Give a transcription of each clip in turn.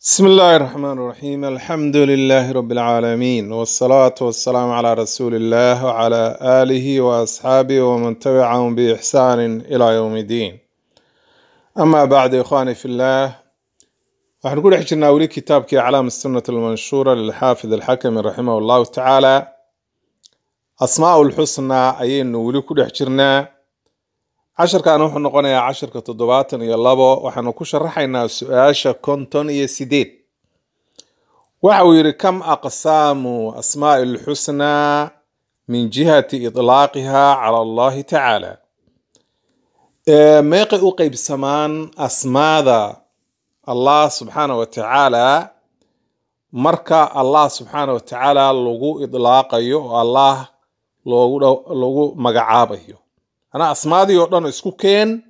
بسم الله الرحمن الرحيم الحمد لله رب العالمين والصلاة والسلام على رسول الله وعلى آله وأصحابه ومن تبعهم بإحسان إلى يوم الدين أما بعد إخواني في الله نقول حجرنا أولي كتابك أعلام السنة المنشورة للحافظ الحكم رحمه الله تعالى أسماء الحسنى أيين أولي كل حجرنا عشر كانوا نقولنا عشر كتضبات يلابو وحنا كشرحنا السؤال كونتون يسيديد وحوير كم أقسام أسماء الحسنى من جهة إطلاقها على الله تعالى ما يقيب سمان أسماء الله سبحانه وتعالى مركا الله سبحانه وتعالى لغو إطلاقه الله لغو مقعابه أنا أسماء يوردن اسكو كين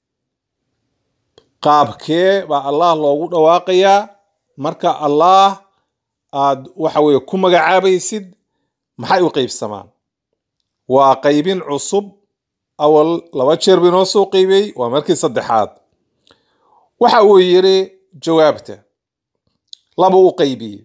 قابكي با الله لوغو دواقيا مركا الله aad waxa weeye ku magacaabaysid maxay u qaybsamaan waa qaybin cusub awal laba jeer binoo soo qaybay waa markii saddexaad waxa uu yiri jawaabta laba u qaybiyay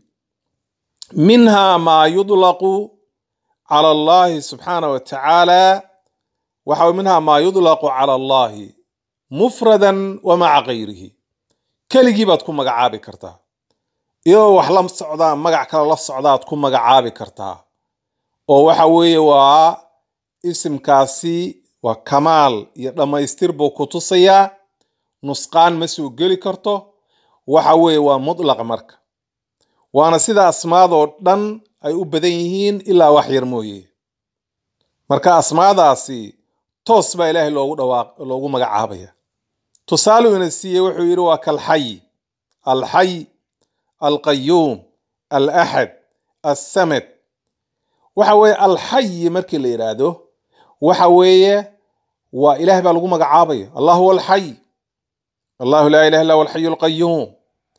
minha ma yudlaqu ala Allah subhanahu wa ta'ala waxa minha ma yudlaqu ala Allah mufradan wa ma'a ghayrihi kaligii baad ku magacaabi kartaa iyo wax la socdaa magac kale la socdaad ku magacaabi kartaa oo waxa weeye waa isimkaasi waa kamaal iyo dhamaystir buu ku tusayaa nusqaan ma soo geli karto waxa weeye waa mutlaq marka waana sida asmaadoo dhan ay u badan yihiin ilaa wax yar mooyee marka asmaadaasi toos baa ilaahay loogu magacaabaya tusaale ina siiyay wuxuu yiri waa kal hayy al hayy القيوم الأحد السمد وحوي الحي مركي اللي يراده وحوي وإله بالغو مقعابي الله هو الحي الله لا إله إلا هو الحي القيوم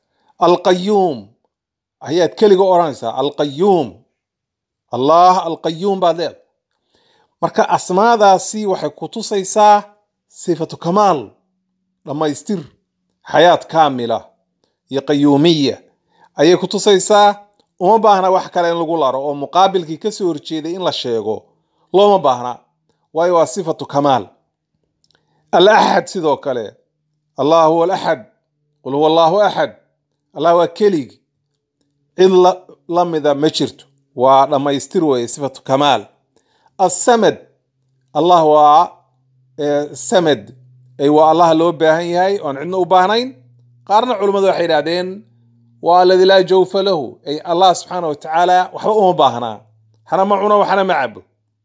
القيوم هي تكلغو أورانسا القيوم الله القيوم بعد مركا أسماء داسي وحي كتوسيسا صفة كمال لما يستر حياة كاملة هي قيومية ayay ku tusaysaa uma baahna wax kale in lagu laro oo muqaabilkii ka soo horjeeday in la sheego looma baahna waayo waa sifatu kamaal al-ahad sidoo kale allah huwa al-ahad qul huwa allahu ahad allah waa kelig cid lamida ma jirto waa dhamaystir weeye sifatu kamaal as-samad allah waa samad ay waa allah loo baahan yahay oon cidna u baahnayn qaarna culimadu waxay yiraahdeen والذي لا جوف له أي الله سبحانه وتعالى وحبه مباهنا حنا معنا وحنا معبه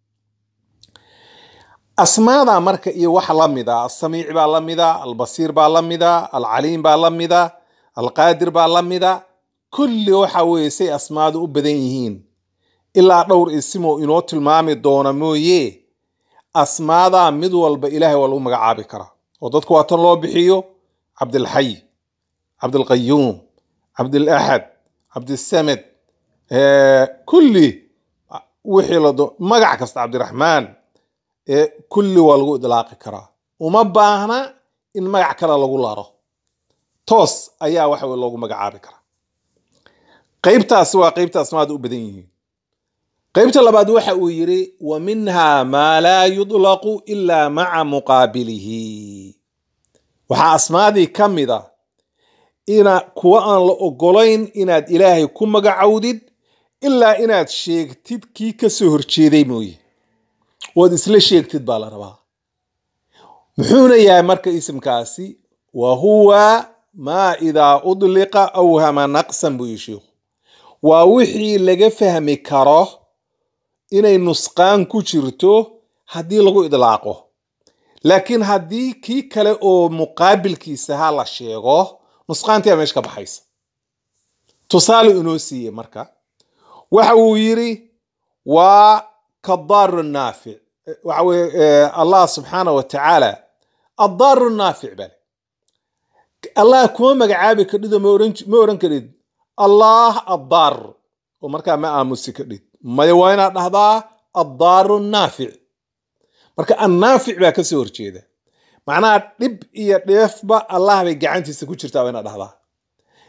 أسماء مركة إيه وحلمدا السميع باللمدا البصير باللمدا العليم باللمدا القادر باللمدا كل وحوي سي أسماء أبدينهين إلا دور اسمه إنوت المامي دون مويه أسماء مدول بإله والأمة عابكرة وضدك واتن الله بحيو عبد الحي عبد القيوم عبد الأحد عبد السمد كل وحي لدو مقع كست عبد الرحمن كل والغو إدلاق كرا وما باهنا إن مقع كرا لغو لارو توس أيا وحي لغو مقع بكرا قيبتا سوا قيبتا اسماء دو بدينه قيبتا لبعد وحي ويري ومنها ما لا يطلق إلا مع مقابله وحا اسماء دي كم ذا ina kuwa aan la ogolayn inaad ilaahay ku magacawdid ilaa inaad sheegtid kii ka soo horjeeday mooye wad isla sheegtid baa la rabaa muxuuna yahay marka isimkaasi wa huwa ma idha udliqa awhama naqsan buu yishiyo waa wixii laga fahmi karo inay nusqaan ku jirto haddii lagu idlaaqo laakiin haddii kii kale oo muqaabilkiisa ha la sheego نسخانتي مش كبحيس تصال إنوسية مركا وحو يري وكالضار النافع وحو الله سبحانه وتعالى الضار النافع بل الله كون مقعابي كريدو مورن كريد الله الضار ومركا ما آموسي كريد ما يوينات هذا الضار النافع مركا النافع باكسور كيدا معناها دب iyo dheefba Allah bay gacantiisa ku jirtaa wayna dhahdaa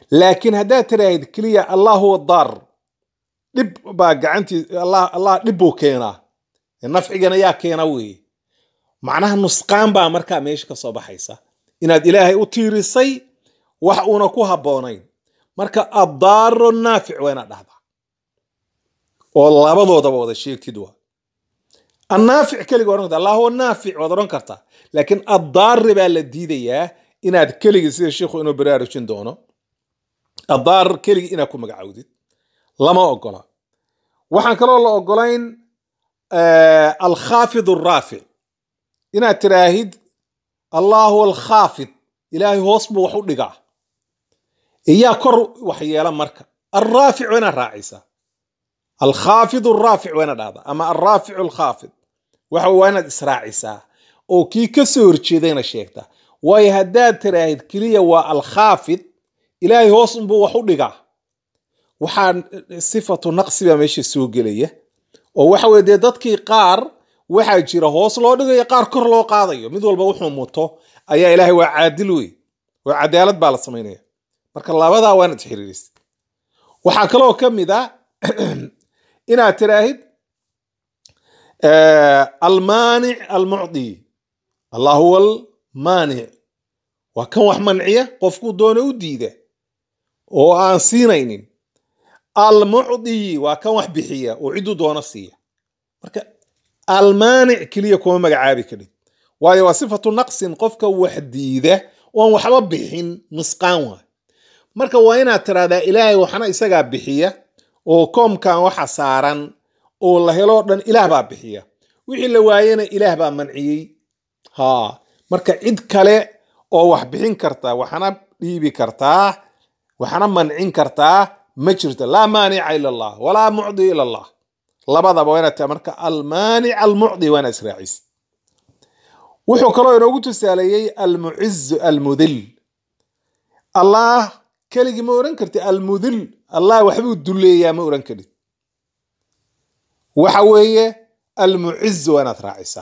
laakiin haddaad tiraahid keliya allah huwa daar dhib baa gacantii allah dhib buu keenaa nafcigana yaa keena weeye macnaha nusqaan baa markaa meesha ka soo baxaysa inaad ilaahay u tiirisay wax uuna ku habboonayn marka addaaru naafic waa inaad dhahdaa oo labadoodaba wada sheegtid waa annaafic keliga oran karta allah huwa naafic waad oran kartaa laakiin addaari baa la diidayaa inaad keligii sida sheikhu inuu baraarujin doono addaar keligii inaad ku magacaawdid lama ogola waxaan kaloo la ogolayn alkhaafid arraafic inaad tiraahid allah huwa alkhaafid ilaahay hoos buu wax u dhigaa iyaa kor wax yeela marka arraafic waa inaad raacaysaa alkhaafid arraafic waa inaad dhahdaa ama arraafic alkhaafid waxa waa inaad israacisaa oo kii ka soo horjeedayna sheegtaa waayo haddaad tiraahid keliya waa alkhaafid ilaahay hoos unbuu wax u dhigaa waxaa sifatu naqsi baa meesha soo gelaya oo waxa weye dee dadkii qaar waxaa jira hoos loo dhigayo qaar kor loo qaadayo mid walba wuxuu muto ayaa ilaahay waa caadil wey oo cadaalad baa la samaynaya marka labadaa waa inaad xiriirisid waxaa kaloo ka mid a inaad tiraahid almaanic almucdi allah huwa almaanic waa kan wax manciya qofkuu doona u diida oo aan siinaynin almucdi waa kan wax bixiya oo ciduu doona siiya marka almaanic keliya kuma magacaabi karin waayo waa sifatu naqsin qofka wax diida oon waxba bixin nusqaan waay marka waa inaad tiraahdaa ilaahay waxna isagaa bixiya oo koomkan waxa saaran oo la helo dhan ilaah baa bixiya wixii la waayena ilaah baa manciyey marka cid kale oo wax bixin karta waxna dhiibi kartaa waxna mancin kartaa ma jirto laa maanica ila allah walaa mucdi ila allah labadaba waa inaad tahay marka almaanic almucdi waa inaad israacisid wuxuu kaloo inoogu tusaaleeyey almuciz almudil allah keligii ma oran karti almudil allah waxbuu duleeyaa ma oran karid waxa weeye almuciz waa inaad raacisaa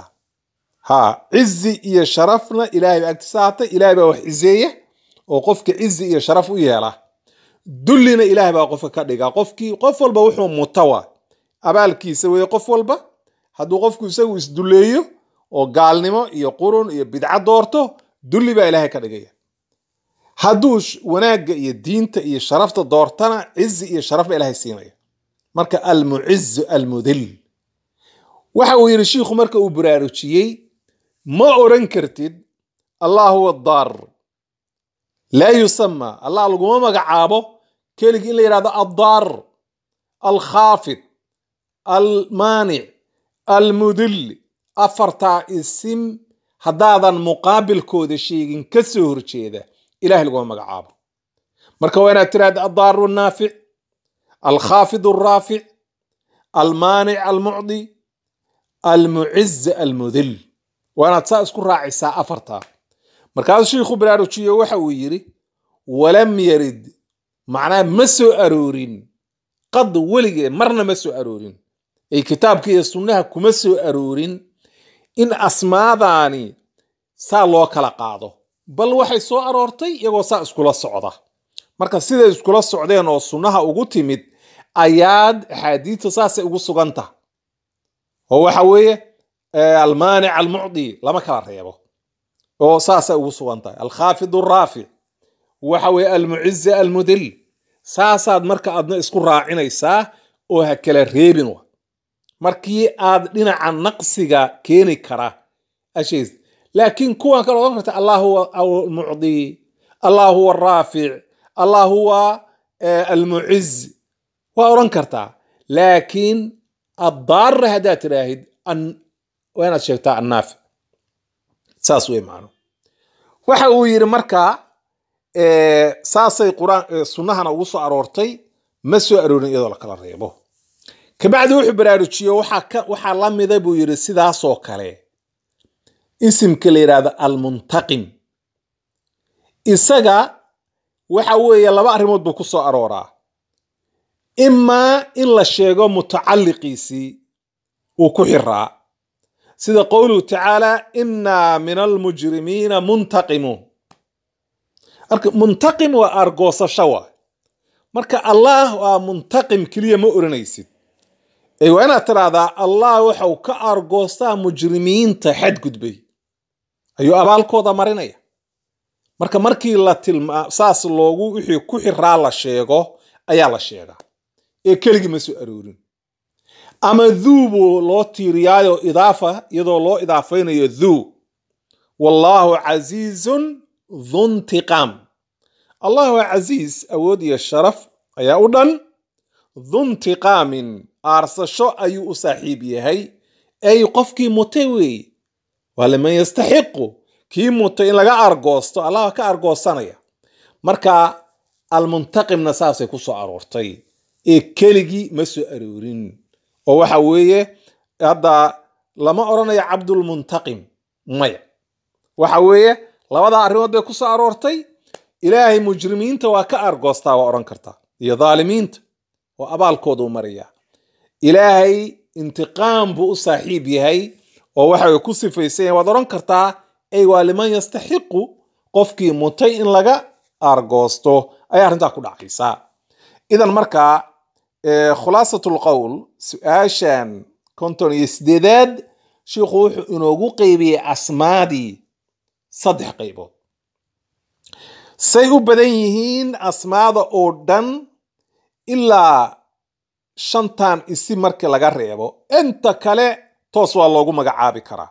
cizi iyo sharafna ilaahay baa agtisaatay ilaahay baa wax cizeeya oo qofka cizi iyo sharaf u yeela dullina ilaahay baa qofka ka dhigaa qof walba wuxuu mutawa abaalkiisa weeye qof walba hadduu qofku isagu isduleeyo oo gaalnimo iyo qurun iyo bidca doorto dulli baa ilaahay ka dhigaya hadduu wanaagga iyo diinta iyo sharafta doortana cizi iyo sharaf baa ilaahay siinaya marka almuciz almudil waxa uu yidhi shiikhu marka uu baraarujiyey ma oran kartid allah huwa daar laa yusama allah laguma magacaabo keligii in la yidhahdo addaar alkhaafid almaanic almudil afartaa isim haddaadan muqaabilkooda sheegin ka soo horjeeda ilahay laguma magacaabo marka waa inaad tiraahda addaaru naafic alkhaafid alraafic almaanic almucdi almuciz almudil waa inaad saa isku raacisaa afartaa markaasuu shiikhu baraarujiyo waxa uu yidhi walam yarid macnaa ma soo aroorin qad weligee marna ma soo aroorin ay kitaabka iyo sunnaha kuma soo aroorin in asmaadaani saa loo kala qaado bal waxay soo aroortay iyagoo saa iskula socda marka siday iskula socdeen oo sunnaha ugu timid ayaad axaadiidta saasay ugu suganta oo waxa weeye almaanic almucdi lama kala reebo oo saasay ugu sugan tahay alkhaafid alraafic waxa weeye almuciz almudil saasaad marka aadna isku raacinaysaa oo ha kala reebin wa markii aad dhinaca naqsiga keeni kara ashays laakiin kuwan kale odan karta allah huwa almucdi allah huwa alraafic allah huwa almuciz waa oran kartaa laakiin addaar haddaad tiraahid waa inaad sheegtaa annaafic saas wey macno waxa uu yidhi marka saasay sunnahana ugu soo aroortay ma soo aroorin iyadoo la kala reebo kabacdi wuxuu baraarujiyo waxaa la mida buu yidhi sidaasoo kale isimka la yidhaahdo almuntaqim isaga waxa weeye laba arrimood buu ku soo arooraa imaa in la sheego mutacalliqiisii uu ku xiraa sida qowluhu tacaala innaa min almujrimiina muntaqimuun muntaqim waa argoosasho wa marka allah waa muntaqim keliya ma oranaysid ee waa inaad tiraahdaa allah waxa uu ka argoostaa mujrimiinta xadgudbay ayuu abaalkooda marinaya marka markii la saas loogu wixii ku xiraa la sheego ayaa la sheegaa ee keligii ma soo aroorin ama dhuubu loo tiiriyaayo idaafa iyadoo loo idaafaynayo dhuu wallahu casiizun dhu intiqaam allah waa casiis awood iyo sharaf ayaa u dhan dhu intiqaamin aarsasho ayuu u saaxiib yahay ay qofkii mutay weeye waa liman yastaxiqu kii mutay in laga argoosto allah ka argoosanaya marka almuntaqimna saasay ku soo aroortay ee keligii ma soo aroorin oo waxa weeye hadda lama oranayo cabdulmuntaqim maya waxa weeye labada arrimood bay ku soo aroortay ilaahay mujrimiinta waa ka argoostaa waa oran kartaa iyo dhaalimiinta oo abaalkooda u maraya ilaahay intiqaam buu u saaxiib yahay oo waxa ku sifaysan waad oran kartaa ay waa liman yastaxiqu qofkii mutay in laga argoosto ay arrintaa ku dhacaysaa idan markaa khulaasatul qowl su'aashan konton iyo sideedaad sheekhu wuxuu inoogu qaybiyey asmaadii 3 qaybood say u badan yihiin asmaada oo dhan ilaa 5 isim markii laga reebo inta kale toos waa loogu magacaabi karaa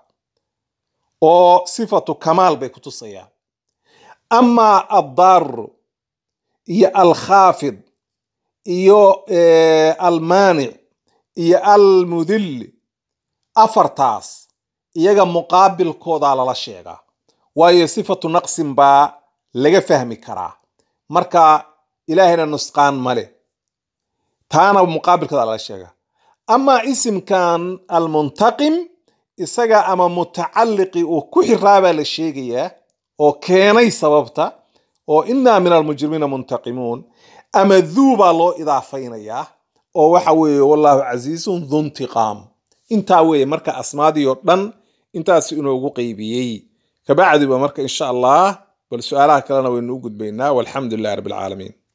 oo sifatu kamaal bay ku tusayaan ama ad-dar iyo al-khafid iyo al-mani iyo al-mudhill afartaas iyaga muqaabilkooda lala sheegaa waayo sifatu naqsin baa laga fahmi karaa marka ilaahina nusqaan male taana muqaabilkooda lala sheegaa ama isimkan al-muntaqim isaga ama mutacalliqi oo ku xiraaba la sheegayaa oo keenay sababta oo inna min al-mujrimina muntaqimun ama dhuuba loo idaafaynayaa oo waxa weeye wallahu casiizun dhu intiqaam inta weeye marka asmaadiyo dhan intaas inoogu qaybiyay kabacdi ba marka insha Allah bal su'aalaha kalena waynu u gudbaynaa walhamdulillahi rabbil alamin